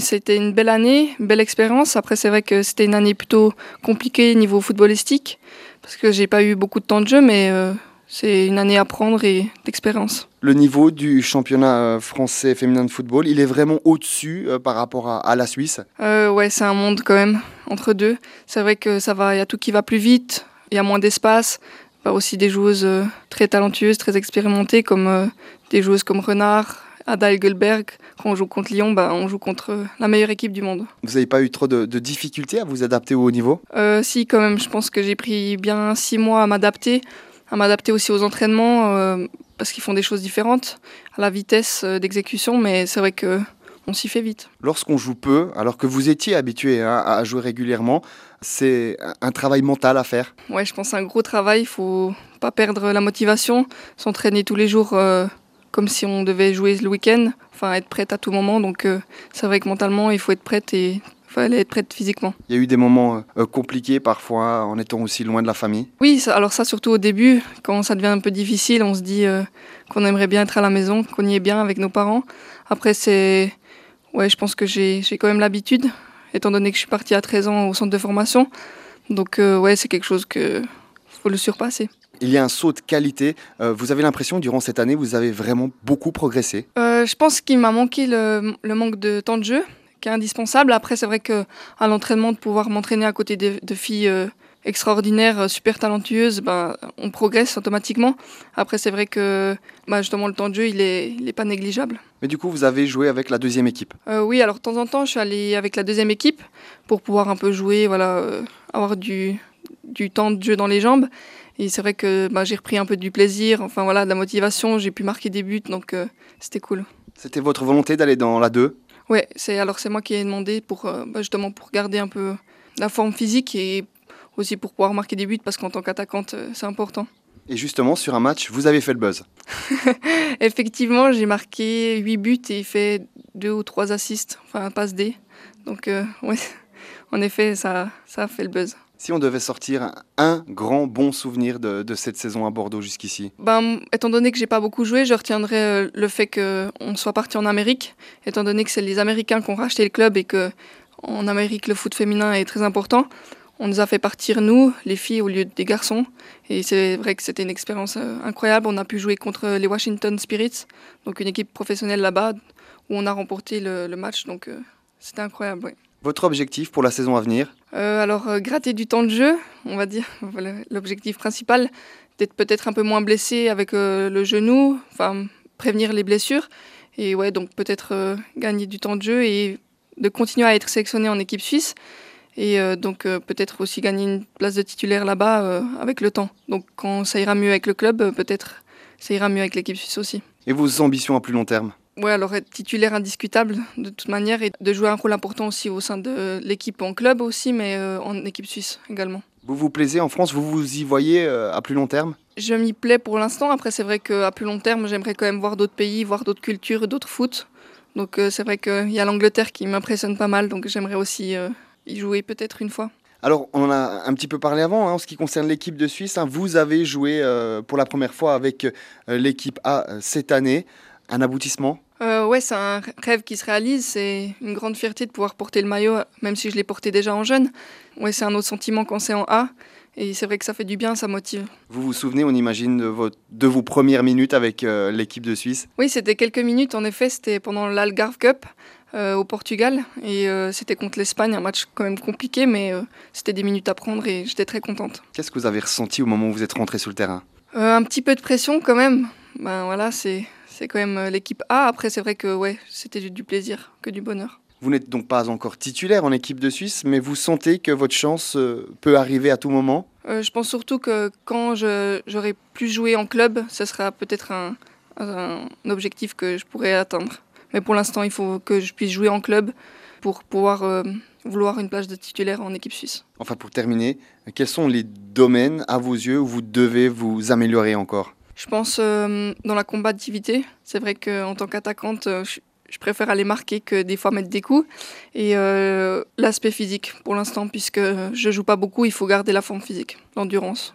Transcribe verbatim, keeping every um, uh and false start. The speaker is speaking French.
c'était une belle année, une belle expérience. Après, c'est vrai que c'était une année plutôt compliquée niveau footballistique, parce que j'ai pas eu beaucoup de temps de jeu, mais euh, c'est une année à prendre et d'expérience. Le niveau du championnat français féminin de football, il est vraiment au-dessus euh, par rapport à, à la Suisse. Euh, ouais, c'est un monde quand même, entre deux. C'est vrai que ça va, il y a tout qui va plus vite, il y a moins d'espace. Il y a aussi des joueuses euh, très talentueuses, très expérimentées, comme euh, des joueuses comme Renard, Ada Engelberg. Quand on joue contre Lyon, bah, on joue contre euh, la meilleure équipe du monde. Vous n'avez pas eu trop de, de difficultés à vous adapter au haut niveau? euh, Si, quand même, je pense que j'ai pris bien six mois à m'adapter, à m'adapter aussi aux entraînements, euh, parce qu'ils font des choses différentes, à la vitesse euh, d'exécution, mais c'est vrai qu'on s'y fait vite. Lorsqu'on joue peu, alors que vous étiez habitué hein, à jouer régulièrement, c'est un travail mental à faire. Ouais, je pense que c'est un gros travail, il ne faut pas perdre la motivation, s'entraîner tous les jours euh, comme si on devait jouer le week-end, enfin être prête à tout moment. Donc euh, c'est vrai que mentalement, il faut être prête et il fallait être prête physiquement. Il y a eu des moments euh, compliqués parfois en étant aussi loin de la famille? Oui, ça, alors ça surtout au début, quand ça devient un peu difficile, on se dit euh, qu'on aimerait bien être à la maison, qu'on y est bien avec nos parents. Après, c'est... Ouais, je pense que j'ai, j'ai quand même l'habitude, étant donné que je suis partie à treize ans au centre de formation. Donc euh, ouais, c'est quelque chose qu'il faut le surpasser. Il y a un saut de qualité. Euh, vous avez l'impression, durant cette année, vous avez vraiment beaucoup progressé? euh, Je pense qu'il m'a manqué le, le manque de temps de jeu, qui est indispensable. Après, c'est vrai qu'à l'entraînement, de pouvoir m'entraîner à côté de, de filles euh, extraordinaires, super talentueuses, ben, on progresse automatiquement. Après, c'est vrai que ben, justement, le temps de jeu, il n'est il est pas négligeable. Mais du coup, vous avez joué avec la deuxième équipe? Euh, oui, alors de temps en temps, je suis allée avec la deuxième équipe pour pouvoir un peu jouer, voilà, euh, avoir du, du temps de jeu dans les jambes. Et c'est vrai que bah, j'ai repris un peu du plaisir, enfin voilà, de la motivation, j'ai pu marquer des buts, donc euh, c'était cool. C'était votre volonté d'aller dans la deux? Ouais, c'est, alors c'est moi qui ai demandé pour, euh, bah, justement pour garder un peu la forme physique et aussi pour pouvoir marquer des buts, parce qu'en tant qu'attaquante, euh, c'est important. Et justement, sur un match, vous avez fait le buzz. Effectivement, j'ai marqué huit buts et fait deux ou trois assists, enfin un passe D. Donc euh, ouais, en effet, ça, ça a fait le buzz. Si on devait sortir un grand bon souvenir de, de cette saison à Bordeaux jusqu'ici? Ben, étant donné que j'ai pas beaucoup joué, je retiendrai euh, le fait qu'on soit parti en Amérique, étant donné que c'est les Américains qui ont racheté le club et que en Amérique le foot féminin est très important. On nous a fait partir, nous, les filles, au lieu des garçons. Et c'est vrai que c'était une expérience euh, incroyable. On a pu jouer contre les Washington Spirits, donc une équipe professionnelle là-bas, où on a remporté le, le match. Donc euh, c'était incroyable, oui. Votre objectif pour la saison à venir? Euh, alors, euh, gratter du temps de jeu, on va dire, voilà, l'objectif principal, d'être peut-être un peu moins blessé avec euh, le genou, enfin, prévenir les blessures, et ouais, donc peut-être euh, gagner du temps de jeu et de continuer à être sélectionné en équipe suisse, et euh, donc euh, peut-être aussi gagner une place de titulaire là-bas euh, avec le temps. Donc quand ça ira mieux avec le club, euh, peut-être ça ira mieux avec l'équipe suisse aussi. Et vos ambitions à plus long terme? Ouais, alors être titulaire indiscutable de toute manière et de jouer un rôle important aussi au sein de l'équipe en club aussi, mais euh, en équipe suisse également. Vous vous plaisez en France? Vous vous y voyez euh, à plus long terme? Je m'y plais pour l'instant. Après, c'est vrai qu'à plus long terme, j'aimerais quand même voir d'autres pays, voir d'autres cultures, d'autres foot. Donc euh, c'est vrai qu'il y a l'Angleterre qui m'impressionne pas mal, donc j'aimerais aussi euh, y jouer peut-être une fois. Alors, on en a un petit peu parlé avant, hein, en ce qui concerne l'équipe de Suisse. Hein, vous avez joué euh, pour la première fois avec euh, l'équipe A euh, cette année. Un aboutissement? Euh, ouais, c'est un rêve qui se réalise. C'est une grande fierté de pouvoir porter le maillot, même si je l'ai porté déjà en jeune. Ouais, c'est un autre sentiment quand c'est en A. Et c'est vrai que ça fait du bien, ça motive. Vous vous souvenez, on imagine, de vos, de vos premières minutes avec euh, l'équipe de Suisse? Oui, c'était quelques minutes. En effet, c'était pendant l'Algarve Cup euh, au Portugal. Et euh, c'était contre l'Espagne, un match quand même compliqué, mais euh, c'était des minutes à prendre et j'étais très contente. Qu'est-ce que vous avez ressenti au moment où vous êtes rentré sur le terrain? euh, Un petit peu de pression quand même. Ben voilà, c'est... C'est quand même l'équipe A. Après, c'est vrai que ouais, c'était du plaisir, que du bonheur. Vous n'êtes donc pas encore titulaire en équipe de Suisse, mais vous sentez que votre chance euh, peut arriver à tout moment? euh, Je pense surtout que quand je, j'aurai plus joué en club, ce sera peut-être un, un objectif que je pourrais atteindre. Mais pour l'instant, il faut que je puisse jouer en club pour pouvoir euh, vouloir une place de titulaire en équipe suisse. Enfin, pour terminer, quels sont les domaines, à vos yeux, où vous devez vous améliorer encore? Je pense euh, dans la combativité. C'est vrai qu'en tant qu'attaquante, euh, je, je préfère aller marquer que des fois mettre des coups. Et euh, l'aspect physique, pour l'instant, puisque je joue pas beaucoup, il faut garder la forme physique, l'endurance.